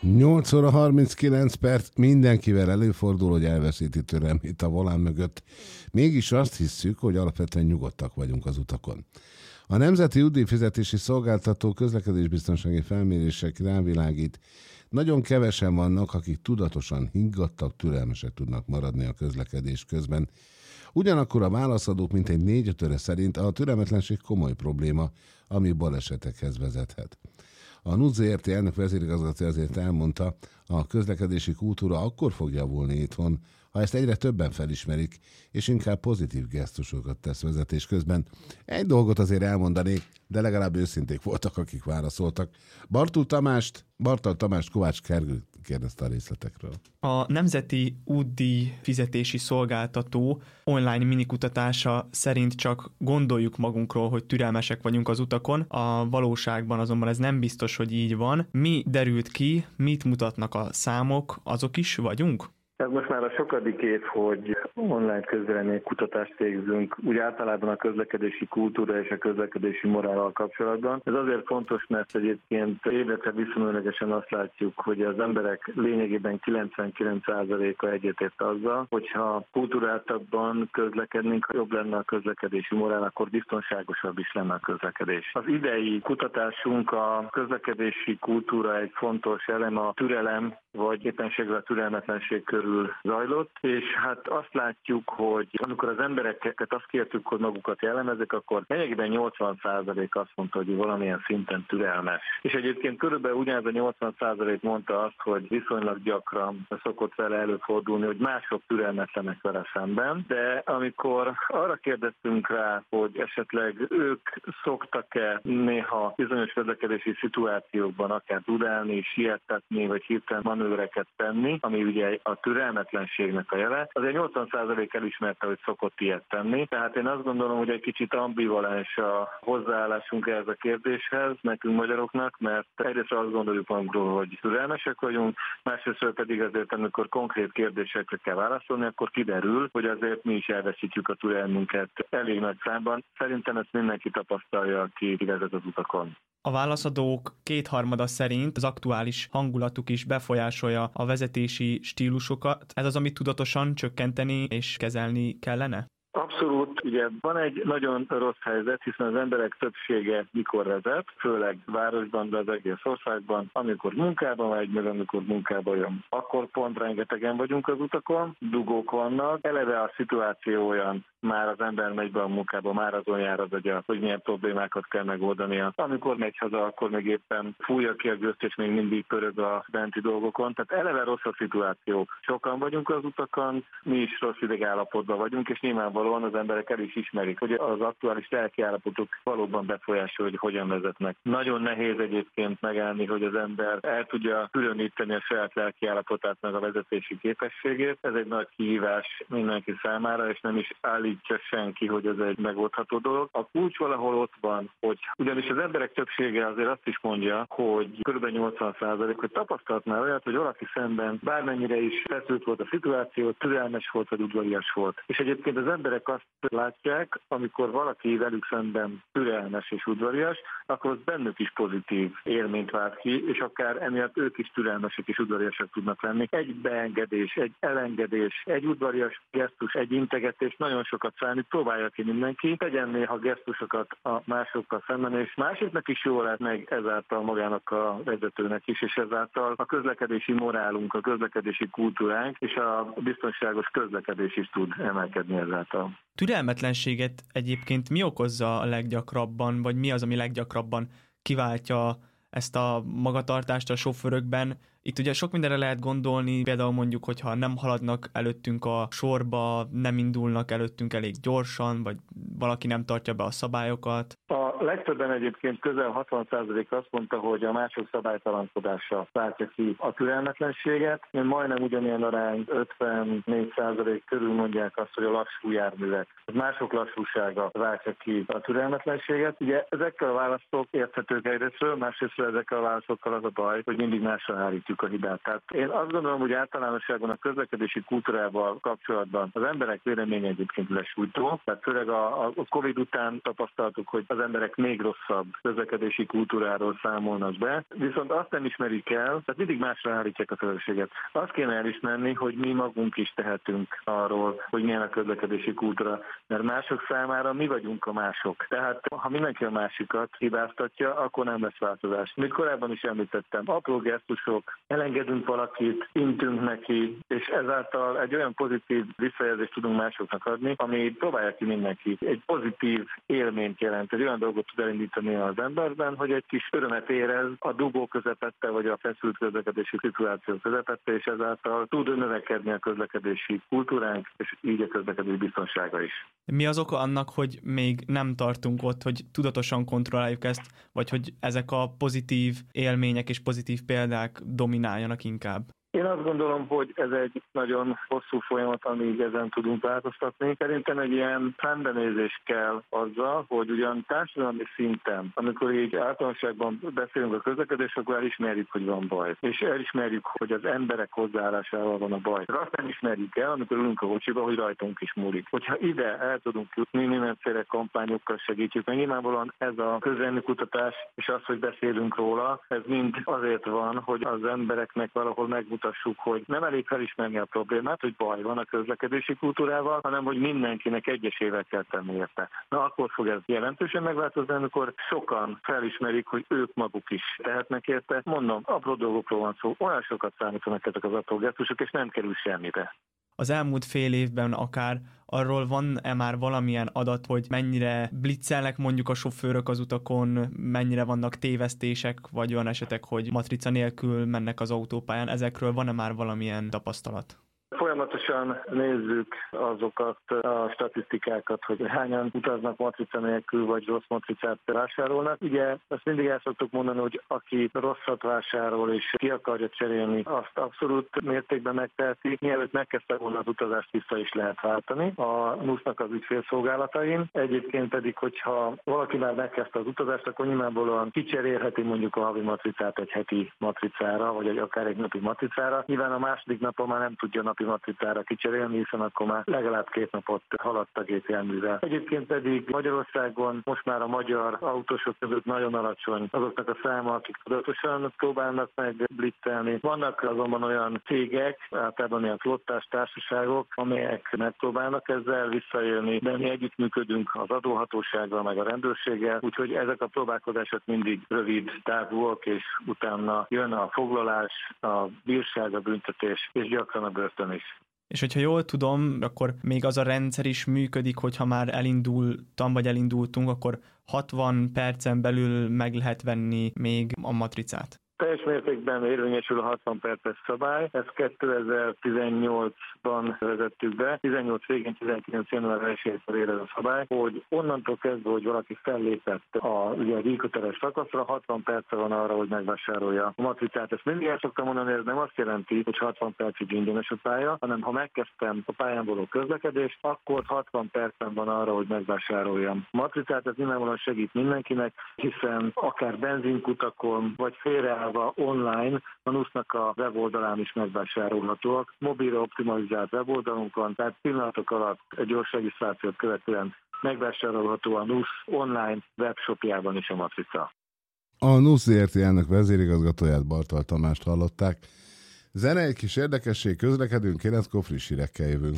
8 óra 39 perc, mindenkivel előfordul, hogy elveszíti türelmét a volán mögött. Mégis azt hisszük, hogy alapvetően nyugodtak vagyunk az utakon. A Nemzeti Útdíjfizetési Szolgáltató közlekedésbiztonsági felmérések rávilágít, nagyon kevesen vannak, akik tudatosan higgadtak, türelmesek tudnak maradni a közlekedés közben. Ugyanakkor a válaszadók mintegy 4/5 szerint a türelmetlenség komoly probléma, ami balesetekhez vezethet. A NUZ ZRT elnök vezérigazgató azért elmondta, a közlekedési kultúra akkor fog javulni itthon, ha ezt egyre többen felismerik, és inkább pozitív gesztusokat tesz vezetés közben. Egy dolgot azért elmondanék, de legalább őszinték voltak, akik válaszoltak. Bartal Tamást Kovács Kergő kérdezte a részletekről. A Nemzeti Útdíjfizetési Szolgáltató online minikutatása szerint csak gondoljuk magunkról, hogy türelmesek vagyunk az utakon, a valóságban azonban ez nem biztos, hogy így van. Mi derült ki, mit mutatnak a számok, azok is vagyunk? Ez most már a sokadik év, hogy online közvéleménykutatást végzünk, úgy általában a közlekedési kultúra és a közlekedési morállal kapcsolatban. Ez azért fontos, mert egyébként évekre viszonylagosan azt látjuk, hogy az emberek lényegében 99%-a egyetért azzal, hogyha kulturáltabban közlekednénk, ha jobb lenne a közlekedési morál, akkor biztonságosabb is lenne a közlekedés. Az idei kutatásunk a közlekedési kultúra egy fontos elem, a türelem, vagy éppenséggel a türelmetlenség körül zajlott, és hát azt látjuk, hogy amikor az embereket azt kértük, hogy magukat jellemezzek, akkor lényegében 80% azt mondta, hogy valamilyen szinten türelmes. És egyébként körülbelül ugyanez a 80% mondta azt, hogy viszonylag gyakran szokott vele előfordulni, hogy mások türelmetlenek vele szemben, de amikor arra kérdeztünk rá, hogy esetleg ők szoktak-e néha bizonyos közlekedési szituációkban akár dudálni, siettetni, vagy hirtelen manővereket tenni, ami ugye a türelmetlenségnek a jele, azért 80% elismerte, hogy szokott ilyet tenni. Tehát én azt gondolom, hogy egy kicsit ambivalens a hozzáállásunk ehhez a kérdéshez, nekünk magyaroknak, mert egyrészt azt gondoljuk magunkról, hogy türelmesek vagyunk, másrészt pedig azért, amikor konkrét kérdésekre kell válaszolni, akkor kiderül, hogy azért mi is elveszítjük a türelmünket elég nagy számban. Szerintem ezt mindenki tapasztalja, aki vezet az utakon. A válaszadók 2/3 szerint az aktuális hangulatuk is befolyásolja a vezetési stílusokat. Ez az, amit tudatosan csökkenteni és kezelni kellene? Abszolút, ugye van egy nagyon rossz helyzet, hiszen az emberek többsége mikor vezet, főleg városban, de az egész országban, amikor munkába megy, meg amikor munkába jön. Akkor pont rengetegen vagyunk az utakon, dugók vannak, eleve a szituáció olyan, már az ember megy be a munkába, már azon jár az agya, hogy milyen problémákat kell megoldania. Amikor megy haza, akkor még éppen fújja ki a gőzt, és még mindig pörög a benti dolgokon. Tehát eleve rossz a szituáció. Sokan vagyunk az utakon, mi is rossz idegállapotban vagyunk, és nyilvánvalóan az emberek el is ismerik, hogy az aktuális lelki állapotok valóban befolyásolja, hogy hogyan vezetnek. Nagyon nehéz egyébként megállni, hogy az ember el tudja különíteni a saját lelki állapotát meg a vezetési képességét. Ez egy nagy kihívás mindenki számára, és nem is állítja senki, hogy ez egy megoldható dolog. A kulcs valahol ott van, hogy ugyanis az emberek többsége azért azt is mondja, hogy kb. 80%, hogy tapasztalt már olyat, hogy valaki szemben bármennyire is feszült volt a szituáció, türelmes volt vagy udvarias volt. És egyébként az emberek azt látják, amikor valaki velük szemben türelmes és udvarias, akkor az bennük is pozitív élményt vált ki, és akár emiatt ők is türelmesek és udvariasak tudnak lenni. Egy beengedés, egy elengedés, egy udvarias gesztus, egy integetés nagyon sokat számít, próbálja ki mindenki, tegyen néha gesztusokat a másokkal szemben, és másiknak is jól lát meg ezáltal magának a vezetőnek is, és ezáltal a közlekedési morálunk, a közlekedési kultúránk és a biztonságos közlekedés is tud emelkedni ezáltal. Türelmetlenséget egyébként mi okozza a leggyakrabban, vagy mi az, ami leggyakrabban kiváltja ezt a magatartást a sofőrökben? Itt ugye sok mindenre lehet gondolni, például mondjuk, hogyha nem haladnak előttünk a sorba, nem indulnak előttünk elég gyorsan, vagy valaki nem tartja be a szabályokat. A legtöbben egyébként közel 60% azt mondta, hogy a mások szabálytalankodása váltja ki a türelmetlenséget. Majdnem ugyanilyen arány 54% körül mondják azt, hogy a lassú járművek, mások lassúsága váltja ki a türelmetlenséget. Ugye ezekkel a választók érthetők egyrésztről, másrésztről ezekkel a válaszokkal az a baj, hogy mindig másra hárítjuk elkövetjük a hibát. Tehát én azt gondolom, hogy általánosságban a közlekedési kultúrával kapcsolatban az emberek véleménye egyébként lesújtó. Tehát főleg a Covid után tapasztaltuk, hogy az emberek még rosszabb közlekedési kultúráról számolnak be, viszont azt nem ismerik el, tehát mindig másra állítják a felelősséget. Azt kéne elismerni, hogy mi magunk is tehetünk arról, hogy milyen a közlekedési kultúra, mert mások számára mi vagyunk a mások. Tehát ha mindenki a másikat hibáztatja, akkor nem lesz változás. Mint korábban is említettem, apró gesztusok, elengedünk valakit, intünk neki, és ezáltal egy olyan pozitív visszajelzést tudunk másoknak adni, ami próbálja ki mindenki. Egy pozitív élményt jelent, egy olyan dolgot tud elindítani az emberben, hogy egy kis örömet érez a dugó közepette, vagy a feszült közlekedési szituáció közepette, és ezáltal tud növekedni a közlekedési kultúránk, és így a közlekedés biztonsága is. Mi az oka annak, hogy még nem tartunk ott, hogy tudatosan kontrolláljuk ezt, vagy hogy ezek a pozitív élmények és pozitív példák domináljanak inkább? Én azt gondolom, hogy ez egy nagyon hosszú folyamat, amíg ezen tudunk változtatni. Szerintem egy ilyen szembenézés kell azzal, hogy ugyan társadalmi szinten, amikor így általánosságban beszélünk a közlekedésről, akkor elismerjük, hogy van baj. És elismerjük, hogy az emberek hozzáállásával van a baj. De azt nem ismerjük el, amikor ülünk a kocsiba, hogy rajtunk is múlik. Hogyha ide el tudunk jutni, mindenféle kampányokkal segítjük, mert nyilvánvalóan ez a közvéleménykutatás és az, hogy beszélünk róla, ez mind azért van, hogy az embereknek valahol megmutassuk, hogy nem elég felismerni a problémát, hogy baj van a közlekedési kultúrával, hanem hogy mindenkinek egyesével kell tenni érte. Na, akkor fog ez jelentősen megváltozni, amikor sokan felismerik, hogy ők maguk is tehetnek érte. Mondom, apró dolgokról van szó, olyan sokat számítanak ezek az apró gesztusok, és nem kerül semmibe. Az elmúlt fél évben akár arról van-e már valamilyen adat, hogy mennyire blitzelnek mondjuk a sofőrök az utakon, mennyire vannak tévesztések, vagy olyan esetek, hogy matrica nélkül mennek az autópályán, ezekről van-e már valamilyen tapasztalat? Folyamatosan nézzük azokat a statisztikákat, hogy hányan utaznak matrica nélkül, vagy rossz matricát vásárolnak. Ugye ezt mindig el szoktuk mondani, hogy aki rosszat vásárol és ki akarja cserélni, azt abszolút mértékben megteheti. Mielőtt megkezdte volna az utazást, vissza is lehet váltani a NUSZ-nak az ügyfélszolgálatain. Egyébként pedig, hogyha valaki már megkezdte az utazást, akkor nyilvánvalóan kicserélheti mondjuk a havi matricát egy heti matricára, vagy akár egy napi matricára. Nyilván a második napon már nem tudja napi matricára kicserélni, hiszen akkor már legalább 2 napot haladt a gépjárművel. Egyébként pedig Magyarországon most már a magyar autósok között nagyon alacsony azoknak a száma, akik tudatosan próbálnak meg blitzelni. Vannak azonban olyan cégek, általában ilyen flottás társaságok, amelyek megpróbálnak ezzel visszaélni, de mi együttműködünk az adóhatósággal, meg a rendőrséggel, úgyhogy ezek a próbálkozások mindig rövid távúak, és utána jön a foglalás, a bírság, a büntetés, és gyakran a börtön is. És hogyha jól tudom, akkor még az a rendszer is működik, hogyha már elindultam, vagy elindultunk, akkor 60 percen belül meg lehet venni még a matricát. Teljes mértékben érvényesül a 60 perces szabály. Ezt 2018-ban vezettük be. 18 végén, 19 január 1-től ér ez a szabály, hogy onnantól kezdve, hogy valaki fellépett a díjköteles szakaszra, 60 perce van arra, hogy megvásárolja a matricát. Ezt mindig el szoktam mondani, ez nem azt jelenti, hogy 60 percig ingyenes a pálya, hanem ha megkezdtem a pályán való közlekedést, akkor 60 percen van arra, hogy megvásároljam a matricát. Ez nyilvánvalóan segít mindenkinek, hiszen akár benzinkutakon, vagy félreállva online a NUSZ-nak a weboldalán is megvásárolhatóak. Mobilra optimalizált weboldalunkon, tehát pillanatok alatt egy gyors regisztrációt követően megvásárolható a NUSZ online webshopjában is a matrica. A NUSZ ZRT elnök vezérigazgatóját, Bartal Tamást hallották. Zene, egy kis érdekesség, közlekedünk, 9-kor friss hírekkel jövünk.